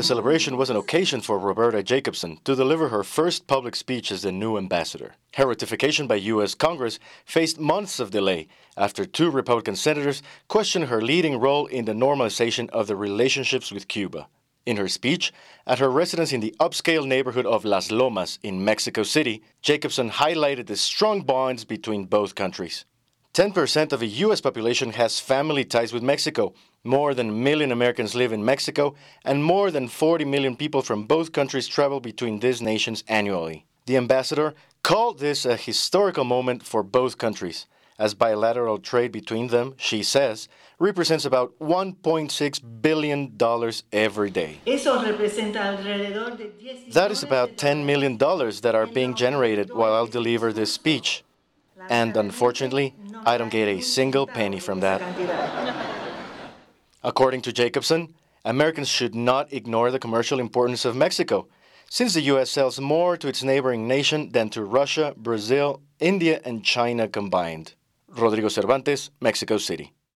celebration was an occasion for Roberta Jacobson to deliver her first public speech as the new ambassador. Her ratification by U.S. Congress faced months of delay after two Republican senators questioned her leading role in the normalization of the relationships with Cuba. In her speech, at her residence in the upscale neighborhood of Las Lomas in Mexico City, Jacobson highlighted the strong bonds between both countries. 10% of the U.S. population has family ties with Mexico. More than 1 million Americans live in Mexico, and more than 40 million people from both countries travel between these nations annually. The ambassador called this a historical moment for both countries, as bilateral trade between them, she says, represents about $1.6 billion every day. That is about $10 million that are being generated while I'll deliver this speech. And unfortunately, I don't get a single penny from that. According to Jacobson, Americans should not ignore the commercial importance of Mexico, since the U.S. sells more to its neighboring nation than to Russia, Brazil, India, and China combined. Rodrigo Cervantes, Mexico City.